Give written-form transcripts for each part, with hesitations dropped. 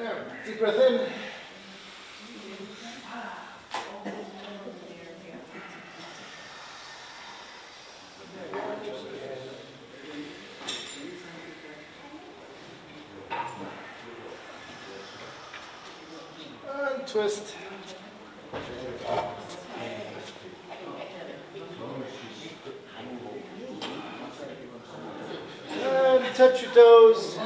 Deep breath in. And twist. And touch your toes.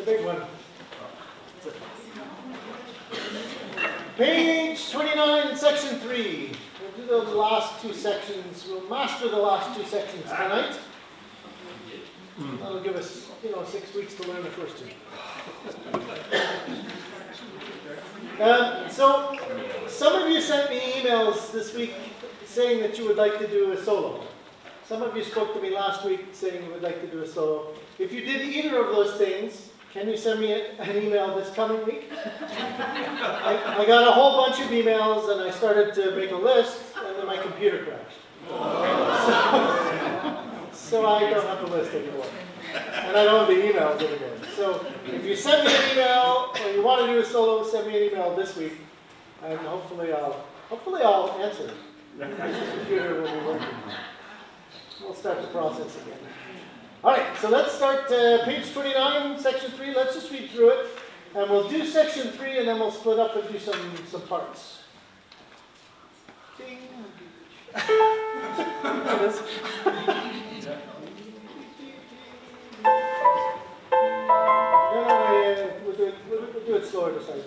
the big one. Page 29, section 3. We'll do the last two sections. We'll master the last two sections tonight. That'll give us, 6 weeks to learn the first two. So, some of you sent me emails this week saying that you would like to do a solo. Some of you spoke to me last week saying you would like to do a solo. If you did either of those things, can you send me an email this coming week? I got a whole bunch of emails and I started to make a list and then my computer crashed. So I don't have the list anymore. And I don't have the emails anymore. So if you send me an email or you want to do a solo, send me an email this week. And hopefully I'll answer it. The computer will be working. We'll start the process again. All right, so let's start page 29, section 3. Let's just read through it. And we'll do section 3 and then we'll split up and do some parts. Ding. We'll do it slower this time.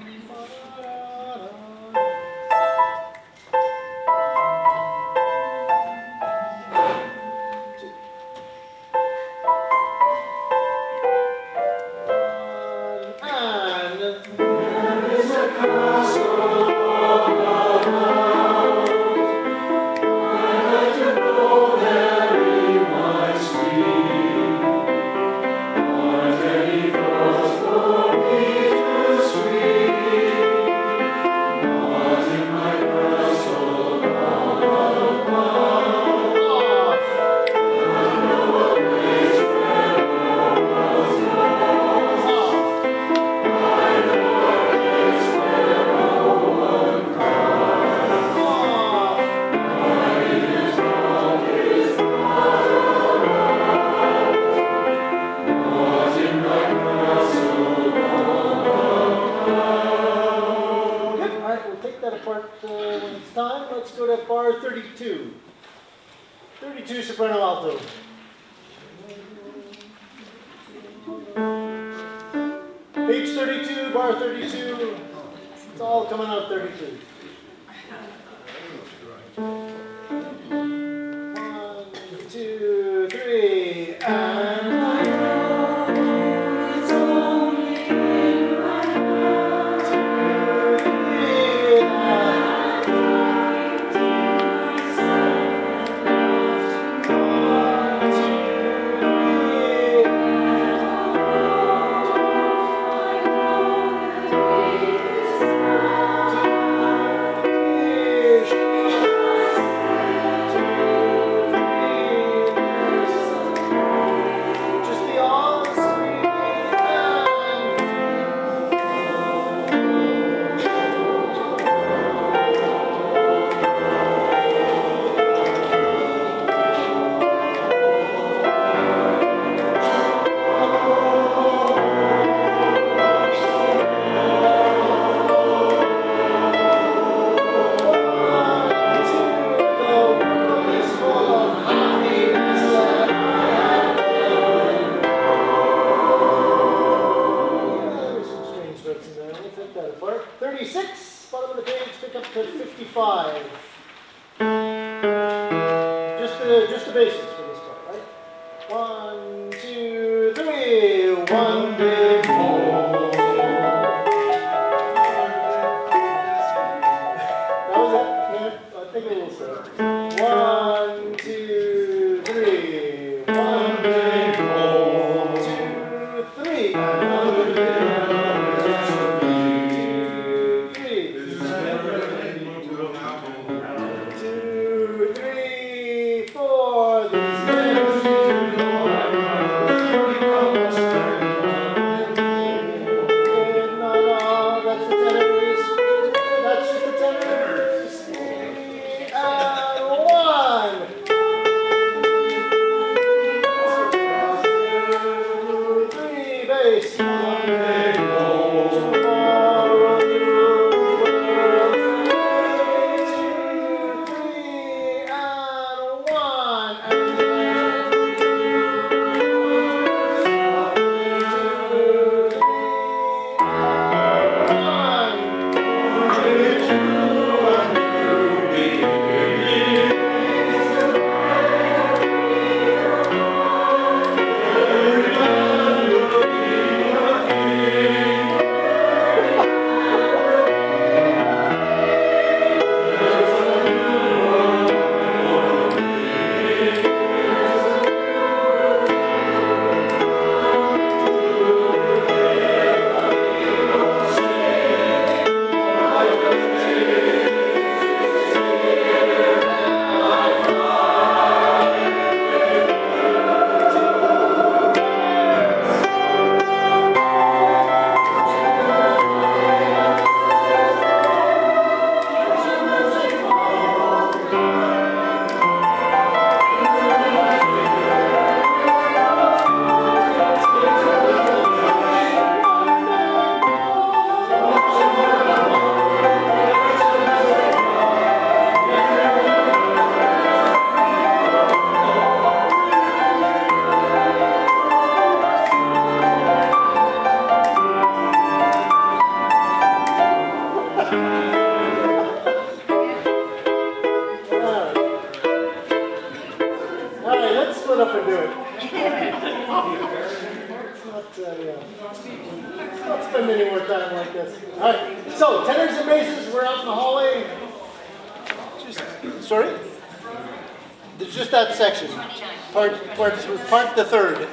When it's time, let's go to bar 32. 32 soprano alto. Page 32, bar 32. It's all coming out 32. 1, 2, 3, and... Just the basics for this part, right? 1, 2, 3. One big hole. That was it? Yeah, I think a little slow. 1, 2, 3. One big hole. 2, 3. Another big hole. 2, 3. 2, 3, 4. Don't spend any more time like this. All right. So, tenors and basses, we're out in the hallway. Sorry? Just that section. Part the third.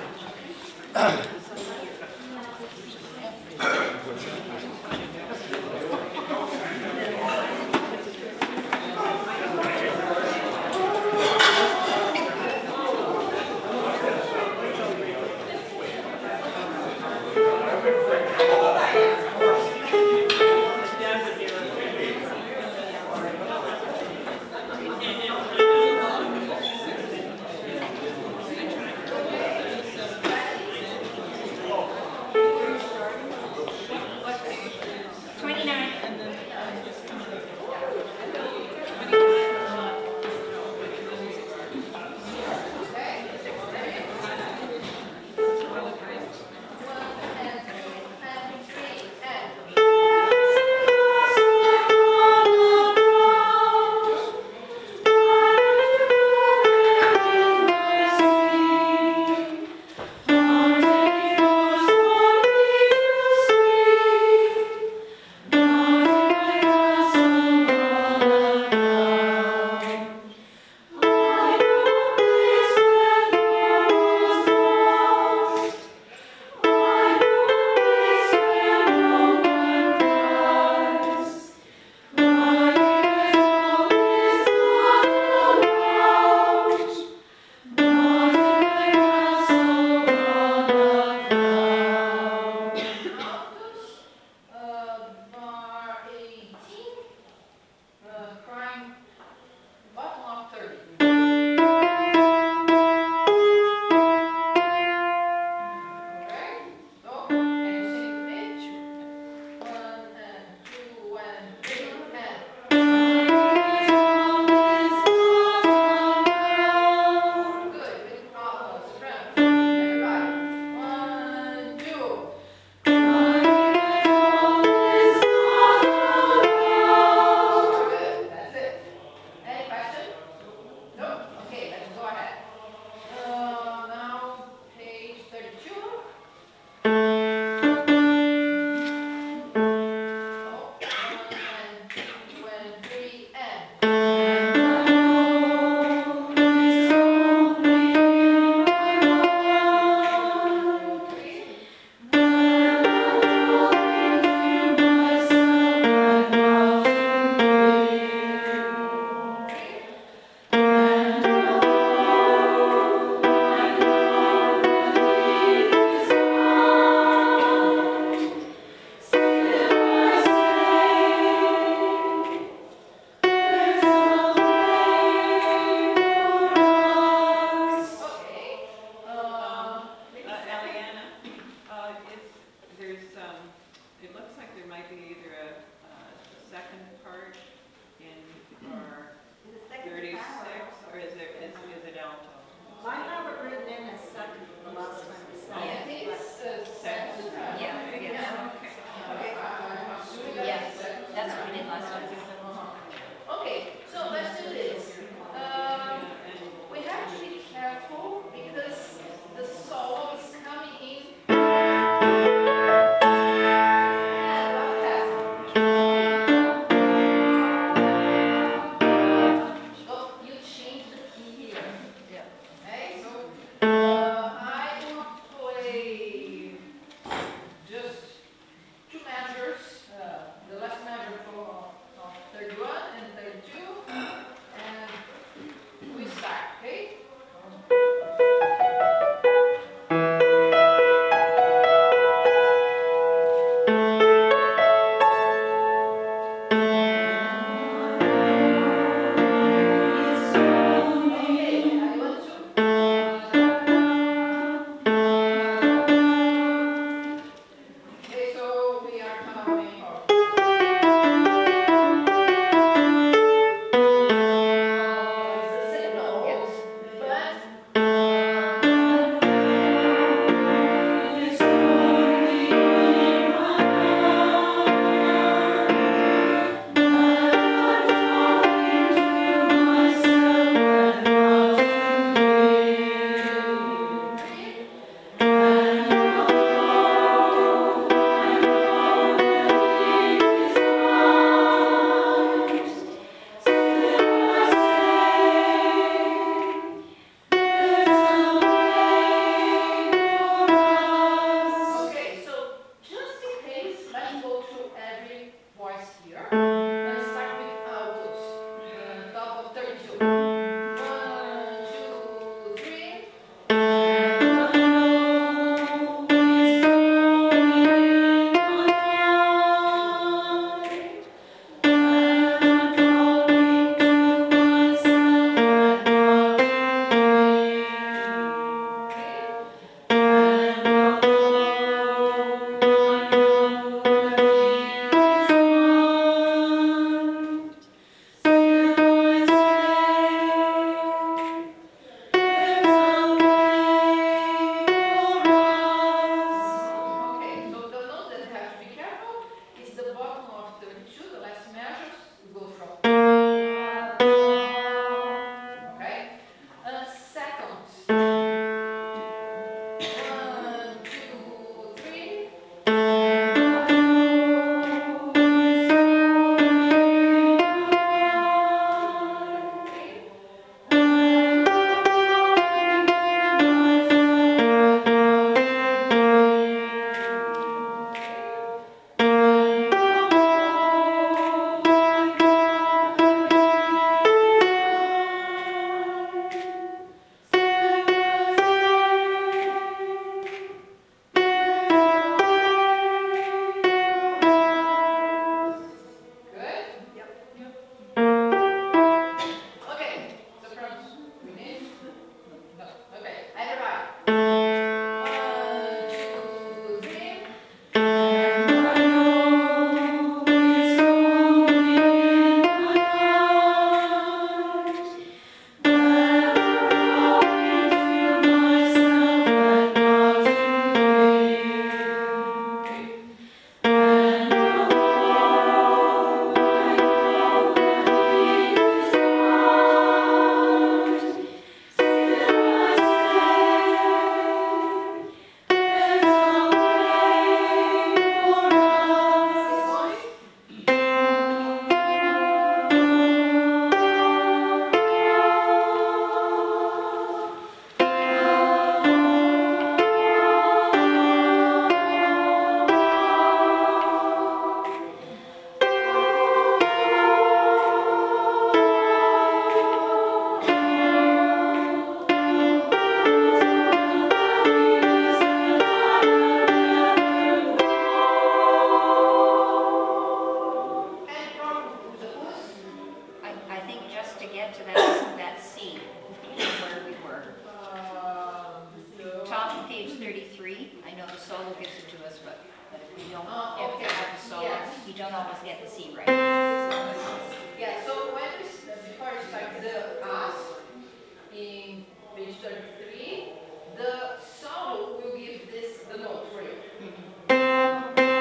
solo gives it to us, but if we don't Okay. have the solo, Yes. you don't always get the C right. Yeah, so when before you start the us in page 33, the solo will give this the note for you.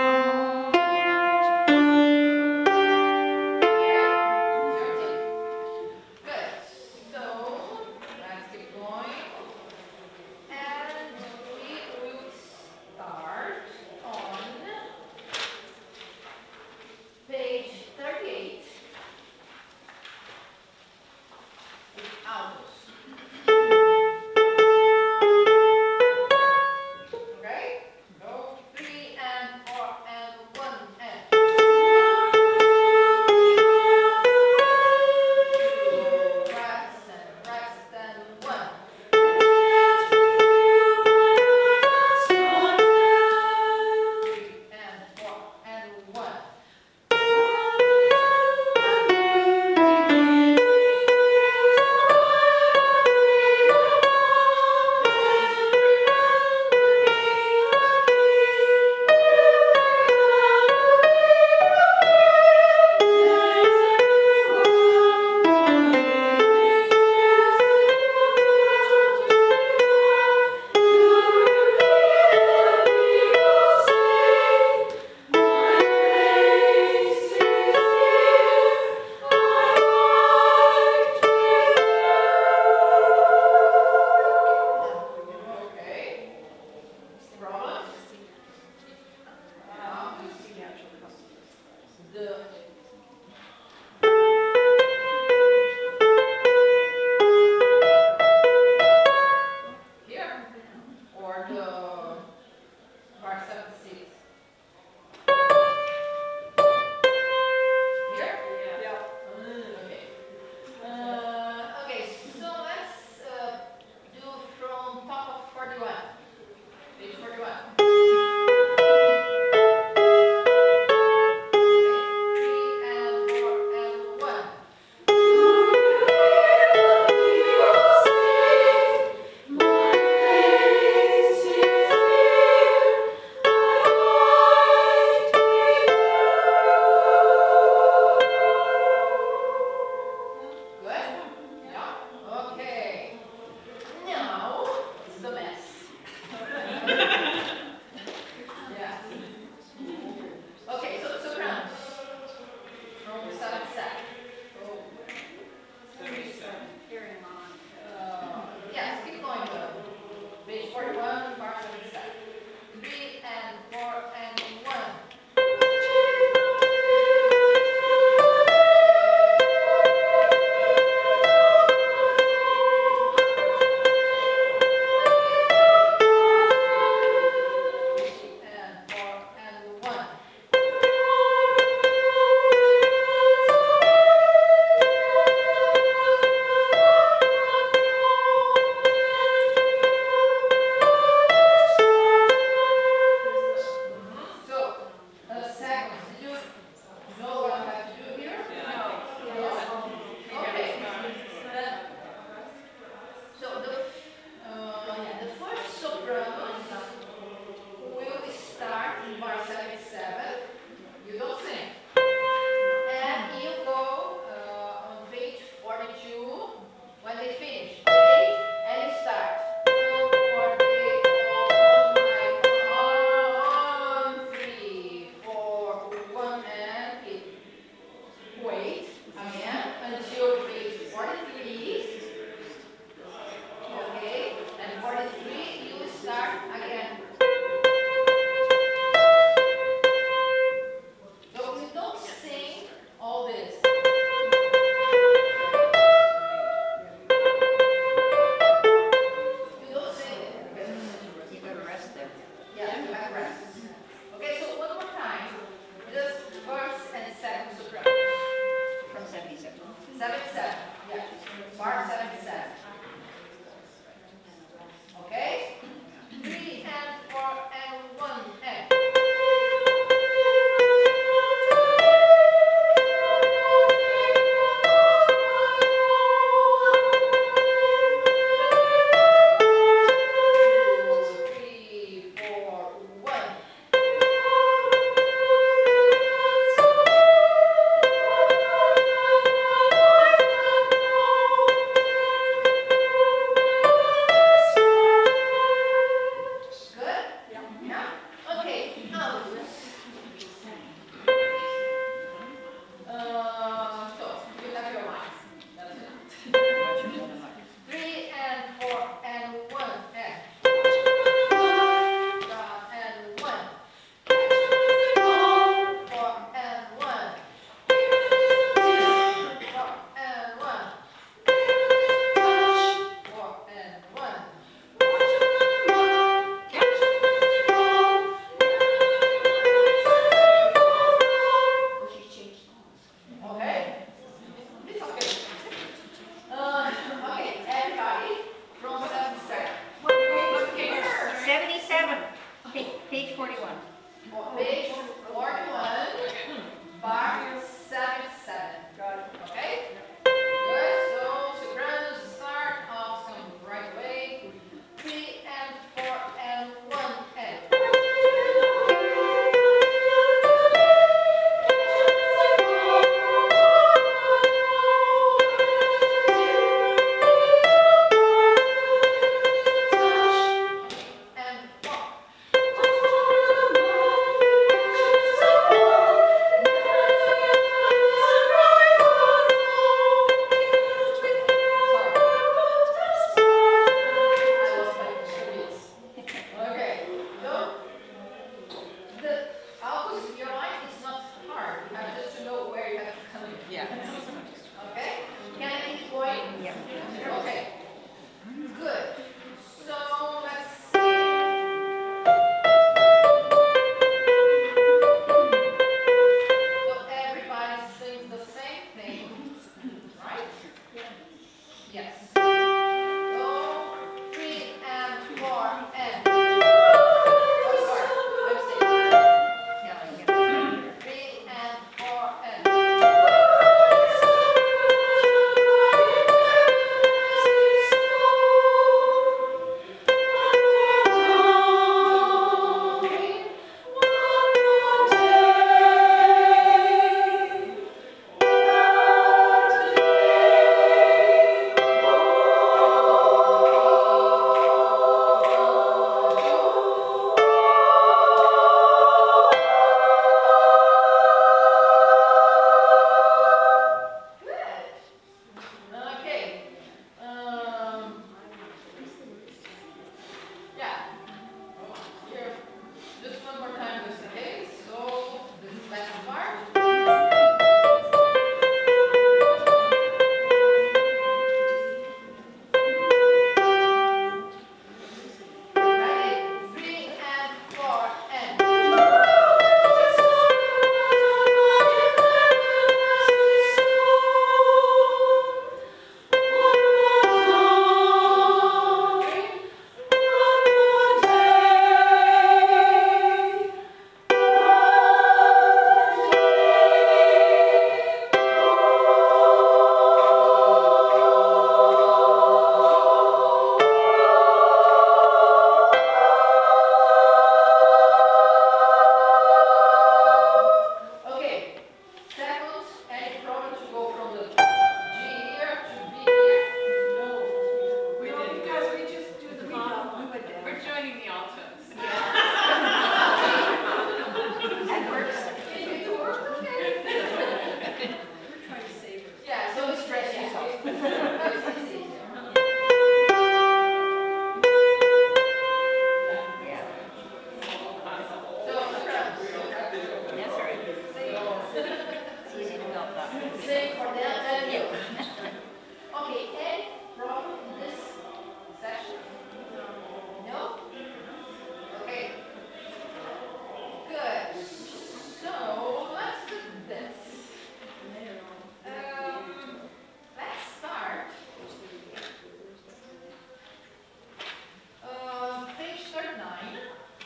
Good. So let's keep going. And we will start on page 38. With altos. Okay, now. So, you have your lines. That's it. 3 and 4 and 1 and. And 1. 4 and 1. 4 and 1. 4 and 1. Okay? It's okay. Okay, everybody from 77. 77, page 41. Page 41, bar 77. Okay? Good, so sopranos start, alts come right away. 3 and 4 and 1 and. And 4. Okay, so the altos, your line is not hard. You have just to know where you have to come in. Yeah. Okay? Can I keep going? Yeah. Okay. Good. So let's see. So everybody sings the same thing, right? Yes. So 3 and 4 and. Oh, sorry. I'm saying 3 and 4 and. Good. Okay. Yeah. Here. Just one more time, just in case. So this is last part. Ready? 3 and 4 and. Okay, seconds, any problem to go from the G here to B here? We didn't because we just do the bottom. We're joining the altos. That works. Can you do work? Okay. We're trying to save it. Yeah, so stretch yourself. It's easier. Yeah. So, sopranos. That's all right. It's easy to melt that. Sing for them and you. Okay, any problem in this session? No? Okay. Good. So let's do this. Let's start. Page 39.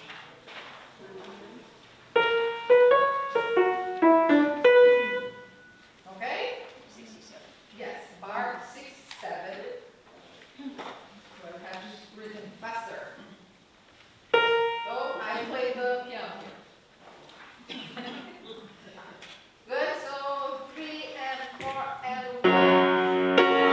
Okay? 67. Yes, bar 67. We'll have written faster. So I play the piano here. Good, so 3 and 4 and 1.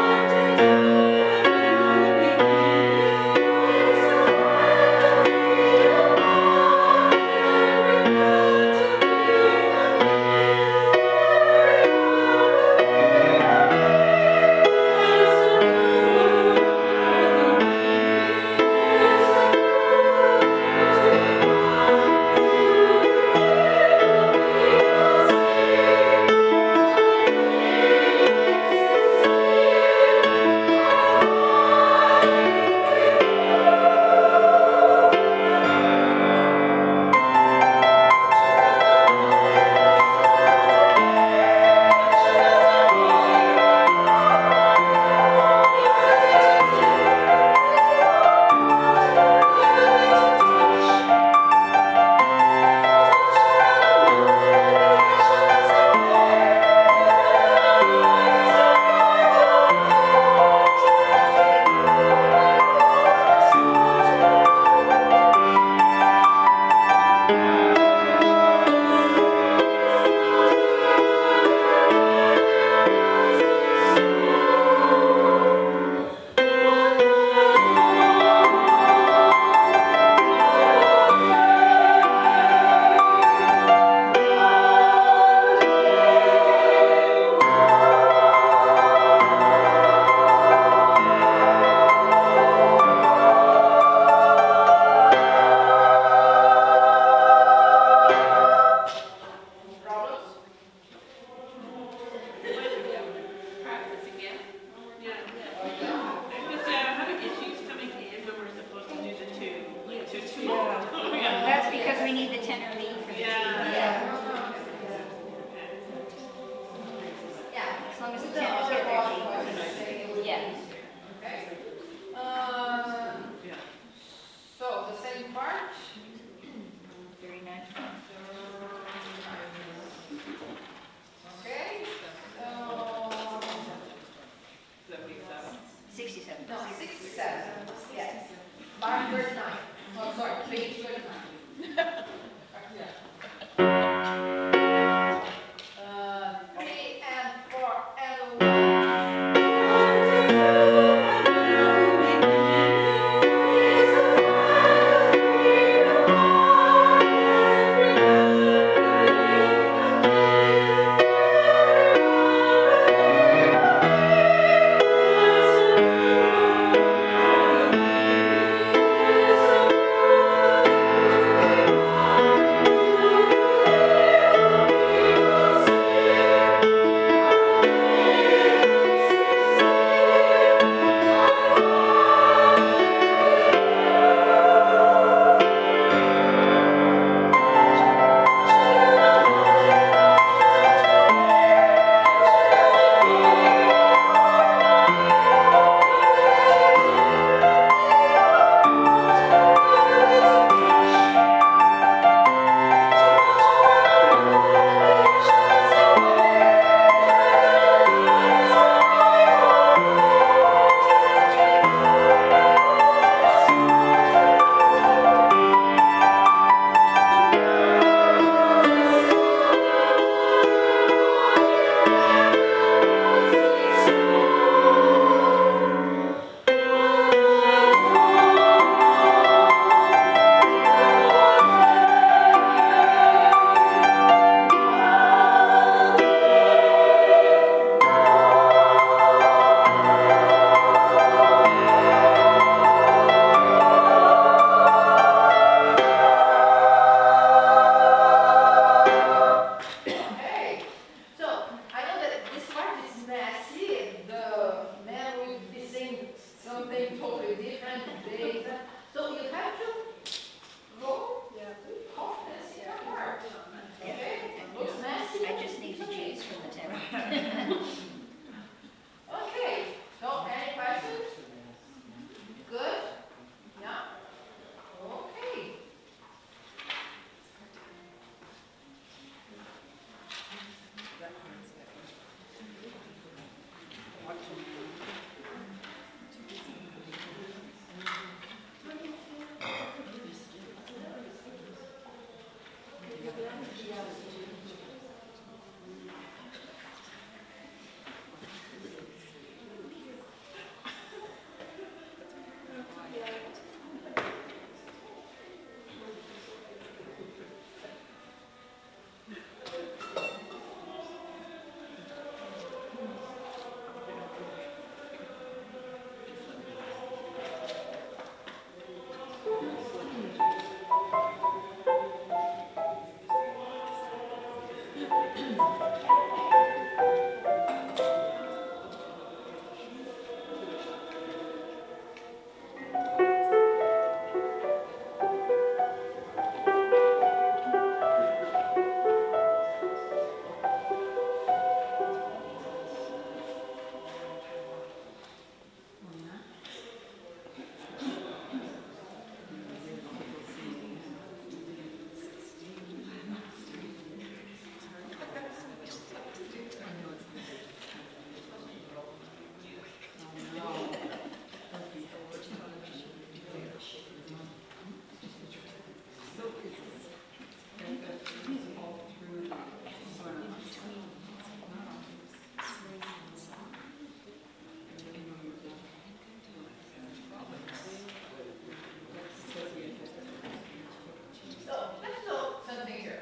So let's do something here.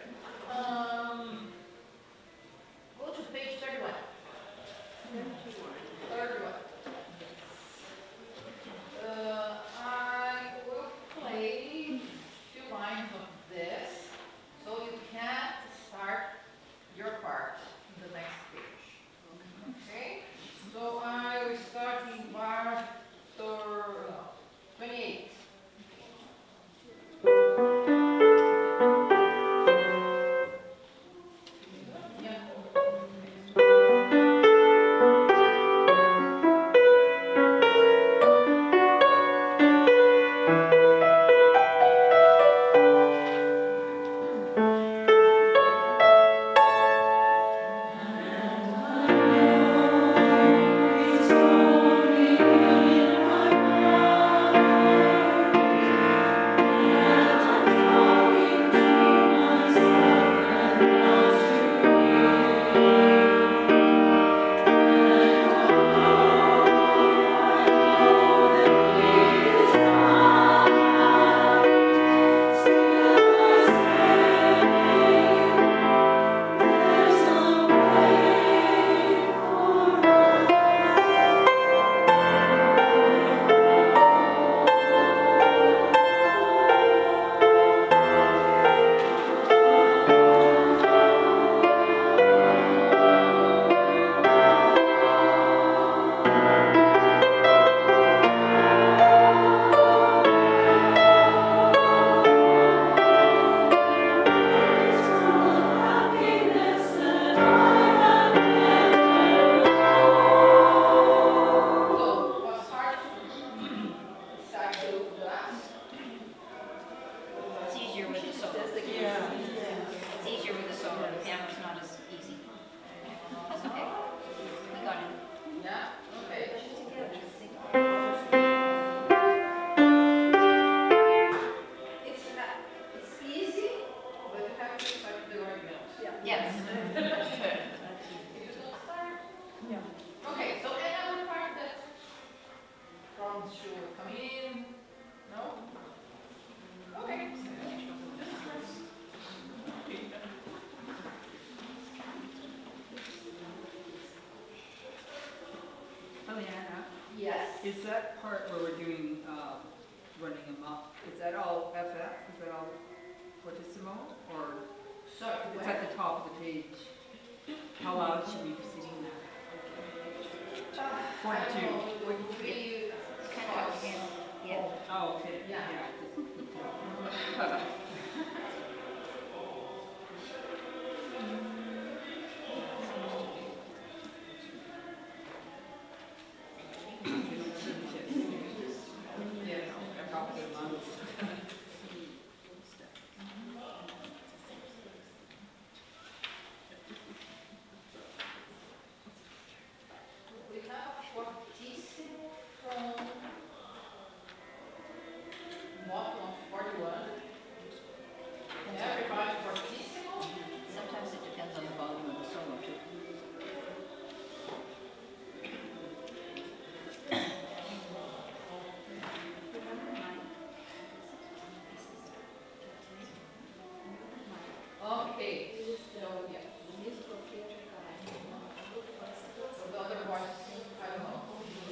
Go to page 31. 31. I will play few lines of this, so you can start your part in the next page. Okay? So I will start in bar 28. So what's hard start to the last. It's easier with the solo. It's easier with the solo. The piano's not as easy. That's okay. We got it. Yeah? Okay. It's easy, but you have to start the argument. Yes. If you don't start. Okay, so another part that problems should come in. No? Okay. Eliana, Yes. is that part where we're doing, running amok, is that all FF? Is that all fortissimo? Or So, it's at the top of the page? How loud should we be singing that? 42. It would be It's kind of, yeah. Oh, okay. Yeah. We have fortissimo from bottom of 41 Okay, so, yeah. So the other part, I don't know.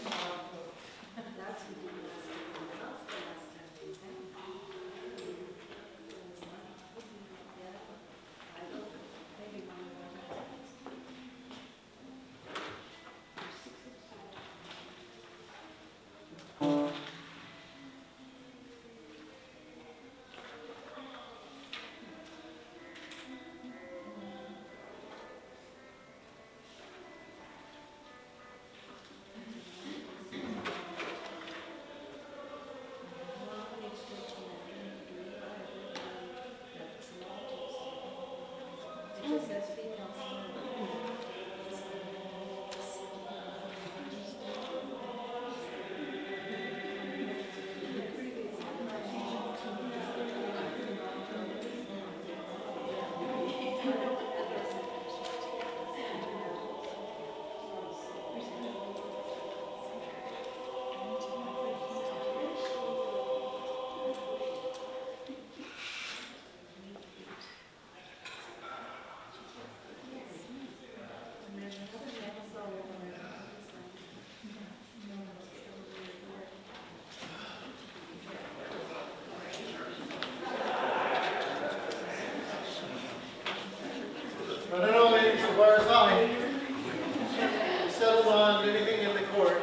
I don't know, ladies, the bar is high. We settled on anything in the court.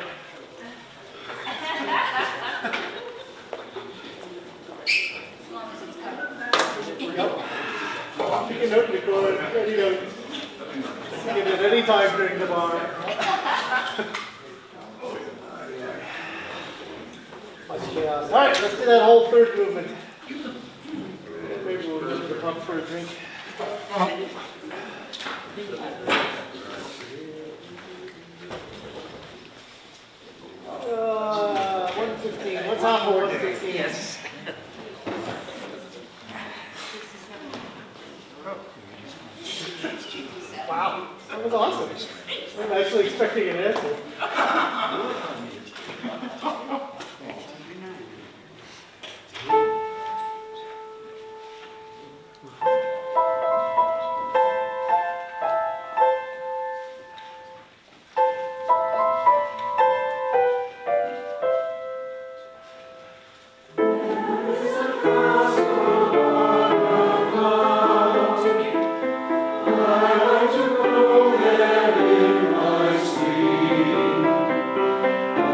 As long as it's covered. Nope. You can open the court, ready to get it any time during the bar. Much chaos. All right, let's do that whole third movement. Maybe we'll go to the pub for a drink. 1:15. What's on for 1:15? Yes. Wow, that was awesome. I'm actually expecting an answer. I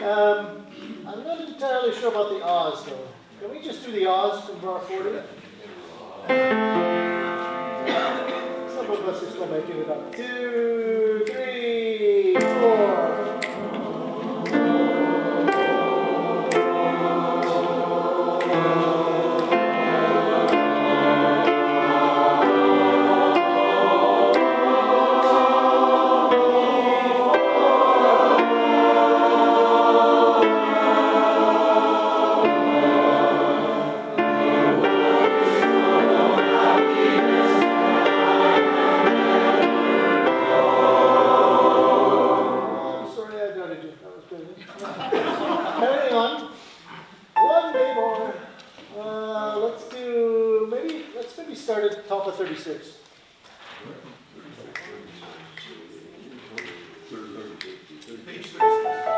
I'm not entirely sure about the Oz though. Can we just do the Oz from bar 40? Some of us are still making it up. 2, 3, 4. Carrying on. One day more. Let's maybe start at top of 36. Page 36.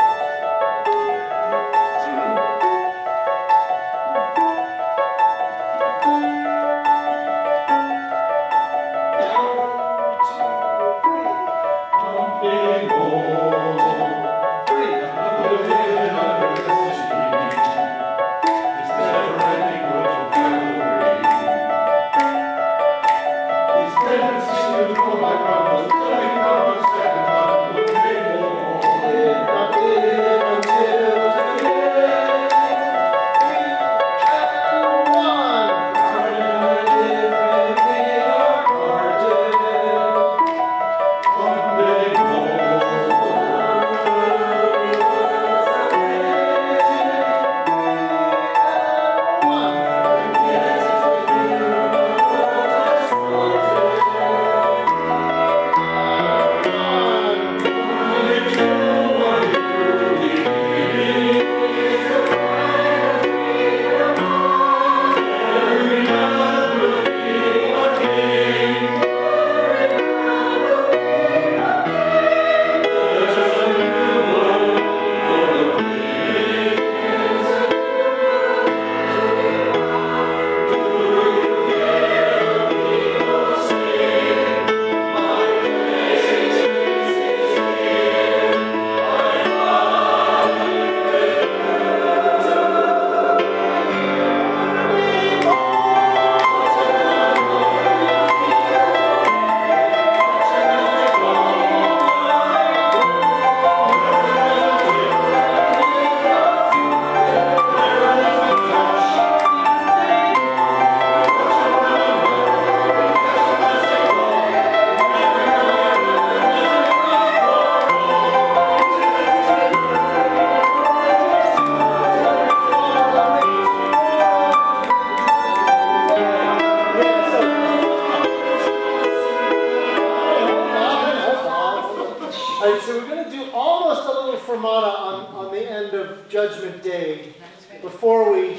On the end of Judgment Day, before we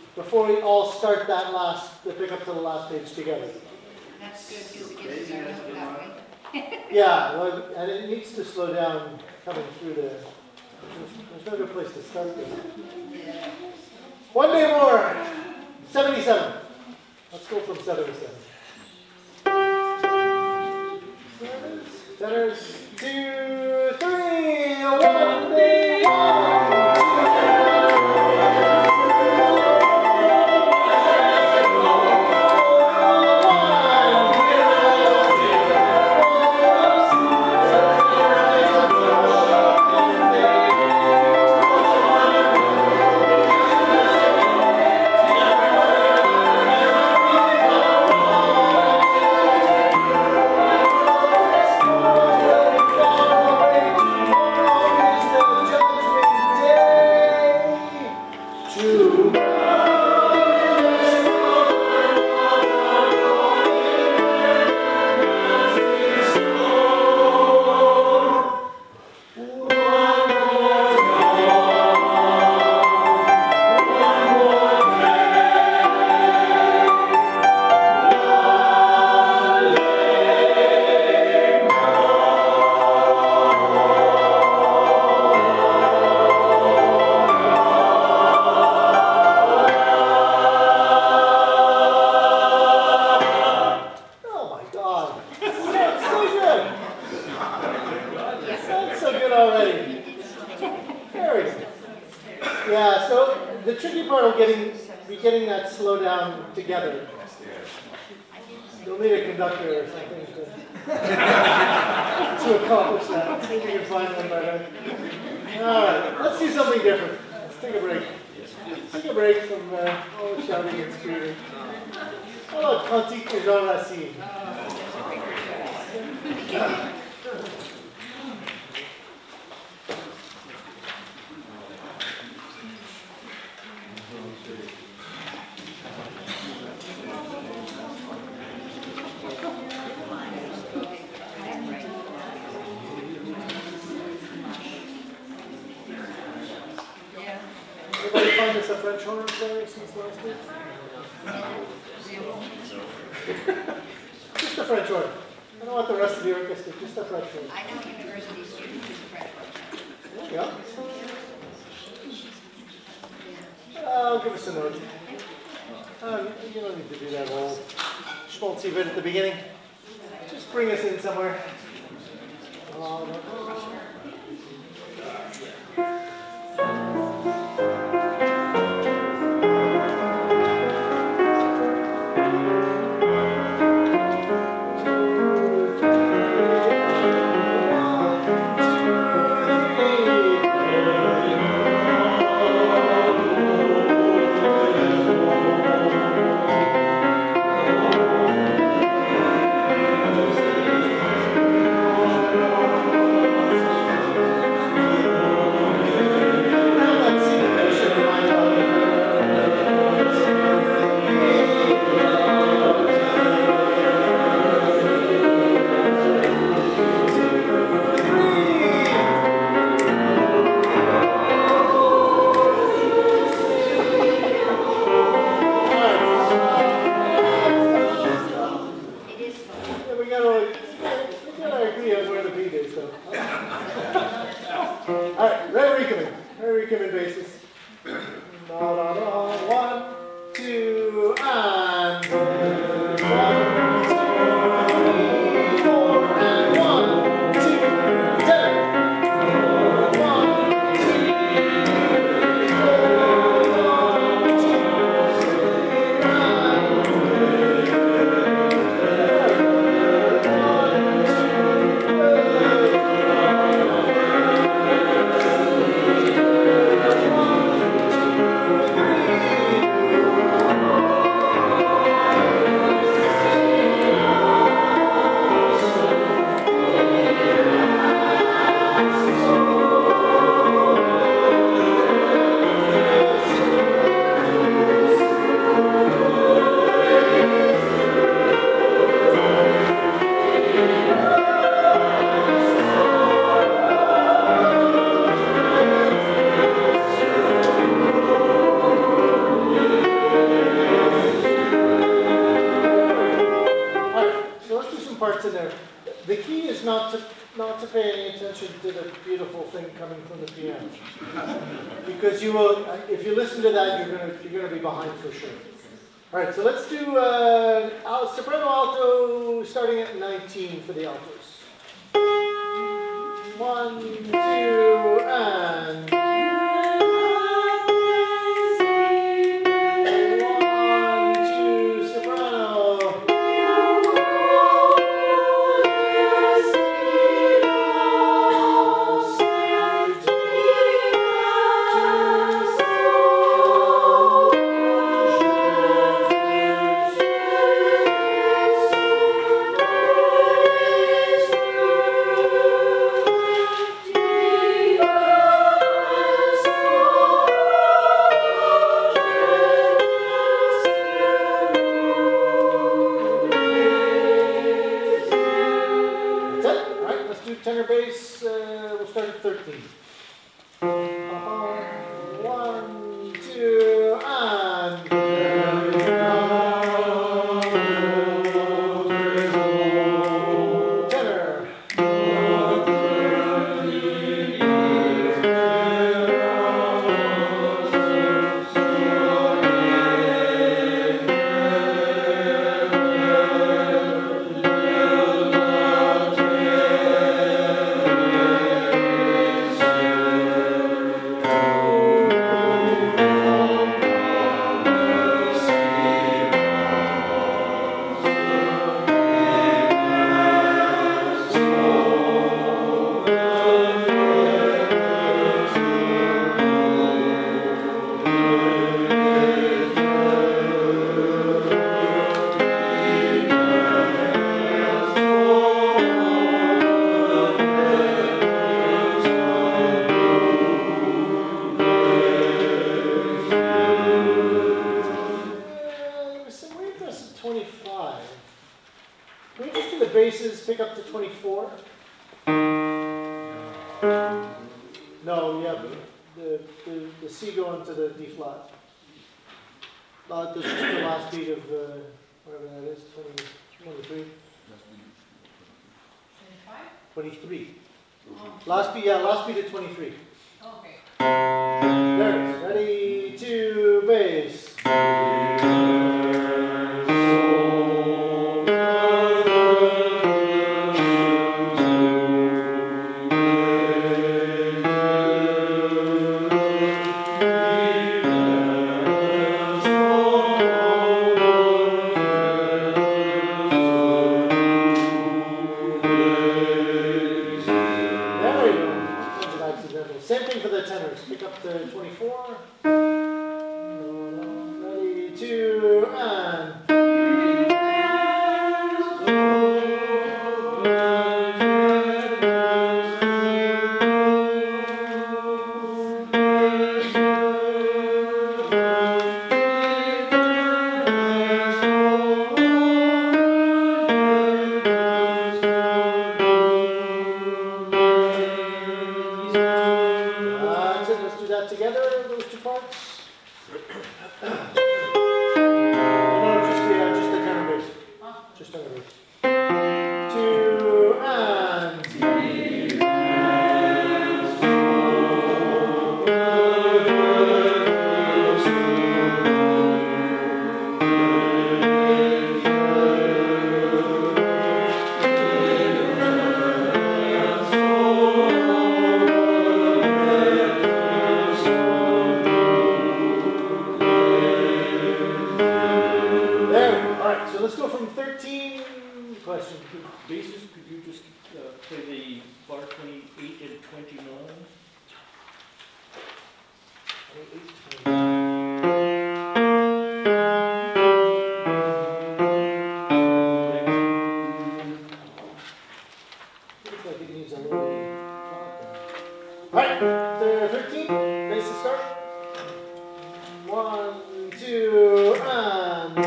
all start the pick up to the last page together. That's good because it gives us our note that way. Yeah, well, and it needs to slow down coming through the. There's no good place to start this. Yeah. One day more. 77. Let's go from 77. Centers. 2, 3. One day more. Bye. Yeah, so the tricky part of be getting that slow down together. You'll need a conductor or something to accomplish that. You can find one by then. All right, let's do something different. Let's take a break. Take a break from all the shouting and screaming. How about Cantique de Jean Racine? Everybody find us a French horn there since last week? Just a French horn. I don't want the rest of the orchestra, just a French horn. I know university students use French horn. There you go. Give us a note. You don't need to do that whole schmaltzy bit at the beginning. Just bring us in somewhere. Because you will, if you listen to that, you're going to be behind for sure. All right, so let's do soprano alto starting at 19 for the altos. 1, 2, and 1, 2, soprano. 24. No, yeah, but the C going to the D flat. This is the last beat of whatever that is, 23. 23. Last beat, yeah, last beat of 23. Okay. There it is. Ready, 2, bass. Same thing for the tenors. Pick up the 24. Ready, 2, and. Let's do that together, those two parts. Just the tenor bass. Just tenor bass. 2, and. So let's go from 13. Question. Basis, could you just play the bar 28 and 29? 28. Looks like it needs a little. Alright, 13. Bass to start. 1, 2, and.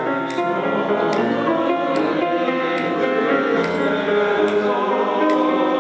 Tenor.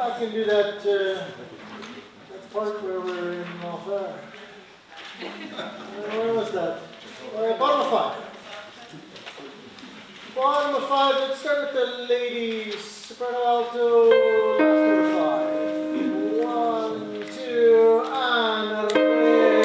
back and do that, that part where we're in Malfair. Where was that? Bottom of 5. Bottom of 5, let's start with the ladies. Soprano, alto, last number 5. 1, 2, and re.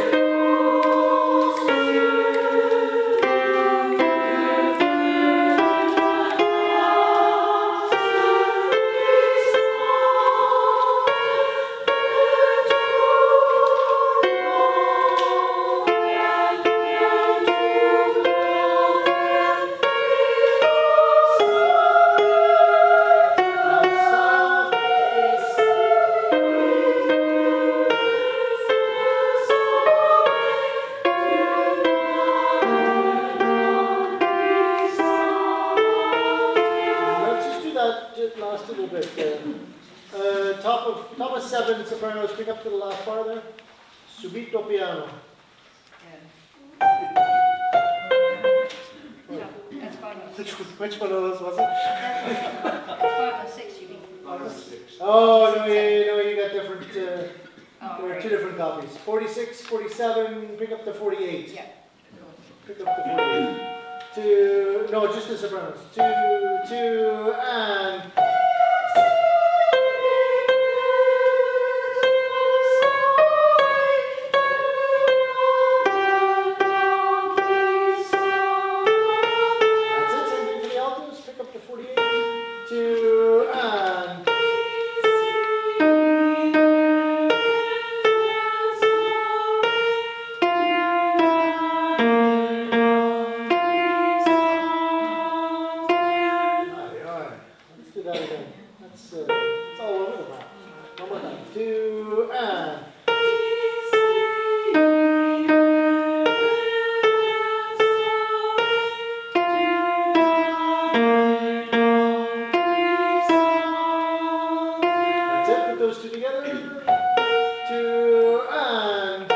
Last little bit there. Top of 7 sopranos, pick up to the last bar there. Subito piano. No, that's bottom of 6. Which one of those was it? That's bottom of 6, you mean? Oh, no, you got different, Oh, there are right. 2 different copies. 46, 47, pick up to 48. Yeah. Pick up to 48. 2, no, just the sopranos. 2, 2, and... That's it, same thing for the altos. Pick up to 48. 2, and... Let's do that again. That's all over the map. One more time. 2, and... That's it. Put those 2 together. 2, and...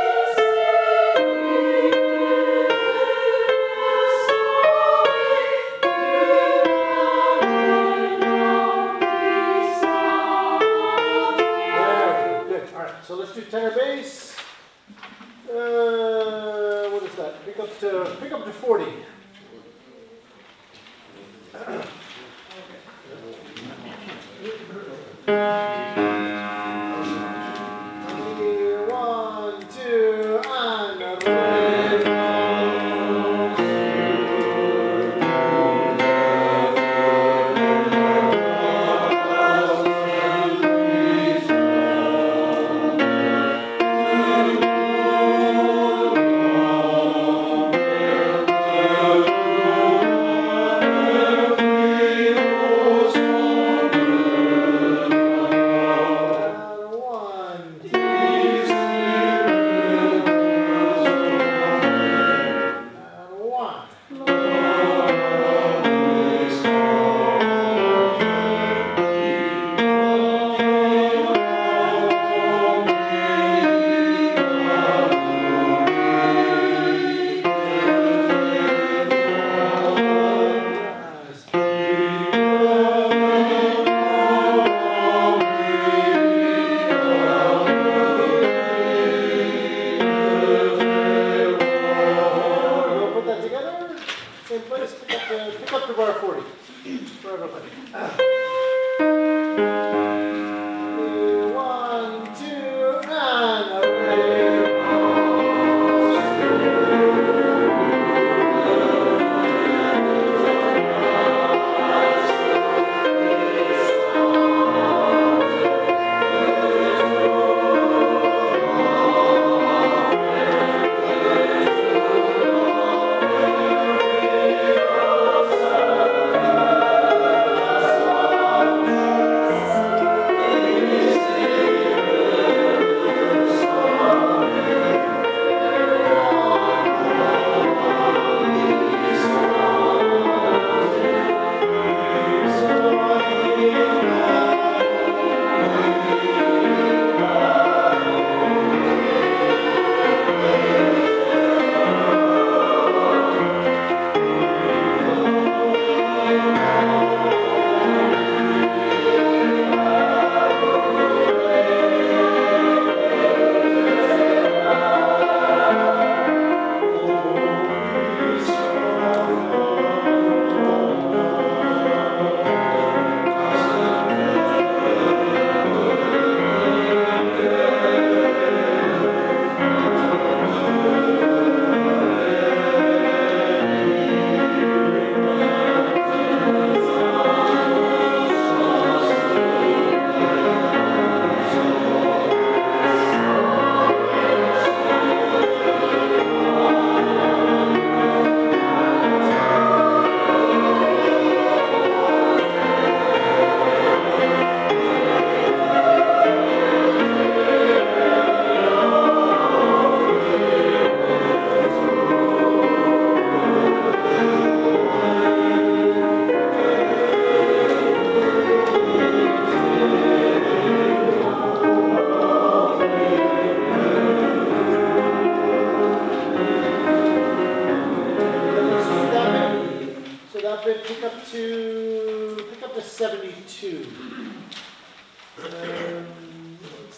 There, good. All right, so let's do tenor bass. What is that? Pick up to 40. One, two, and re.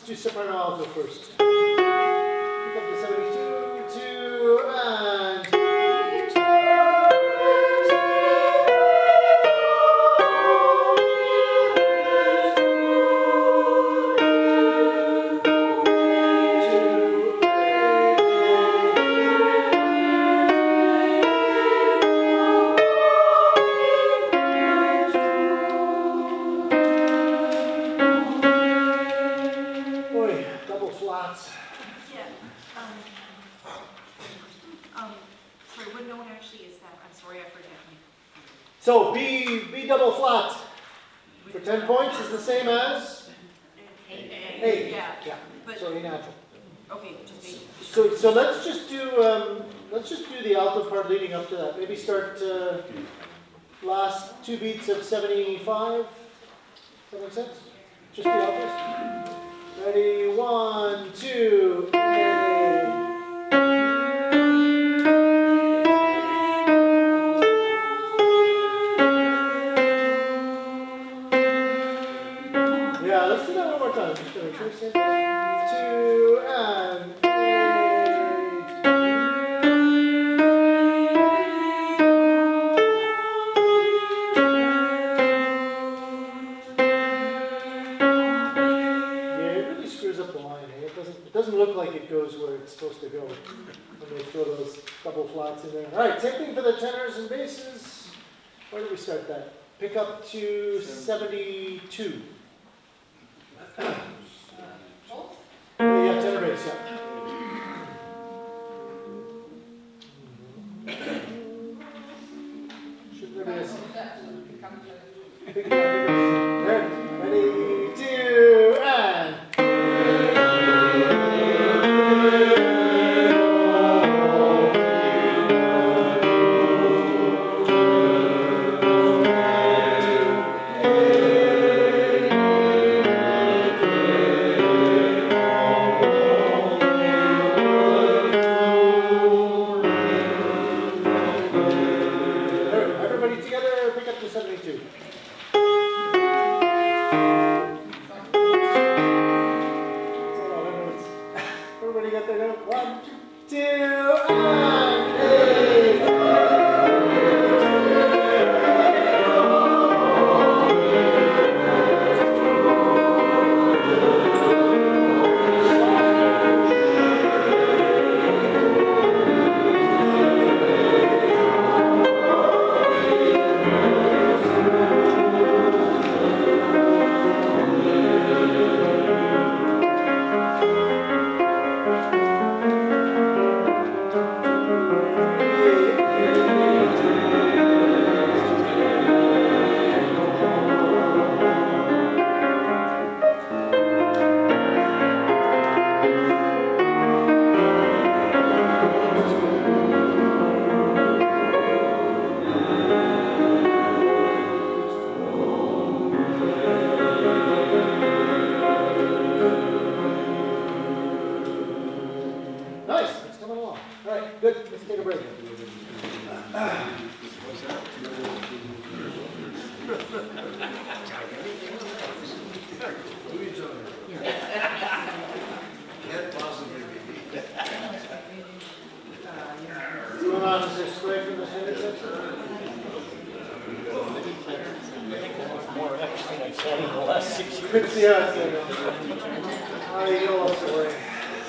do soprano alto first. Pick up to 72, 2, and... Boy, double flats. Yeah, sorry, what note actually is that? I'm sorry, I forget. So B double flat for 10 points is the same as A. Yeah, but, So A natural. okay, just A. So let's just do the alto part leading up to that. Maybe start last 2 beats of 75. Does that make sense? Just the altos. Ready, 1, 2, A. Yeah, let's do that one more time. Just to make sure. 2 and A. Yeah, it really screws up the line. Eh? It doesn't look like it goes where it's supposed to go when they throw those double flats in there. All right, same thing for the tenors and basses. Where do we start that? Pick up to 72. Yeah, tenor bass, yeah. Shouldn't there be a... Pick it up, there. Ready, 2, and... Everybody together, pick up to 72. Everybody got their note? 1, 2, and A. Nice, it's coming along. All right, good. Let's take a break. What's going on? Is there spray from the Senate section? More everything I've said in the last 6 years. Good to see us. You know what's the way.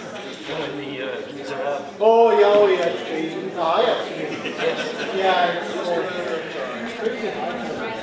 Oh, yeah, it's crazy. No, I have to. Yeah, it's crazy.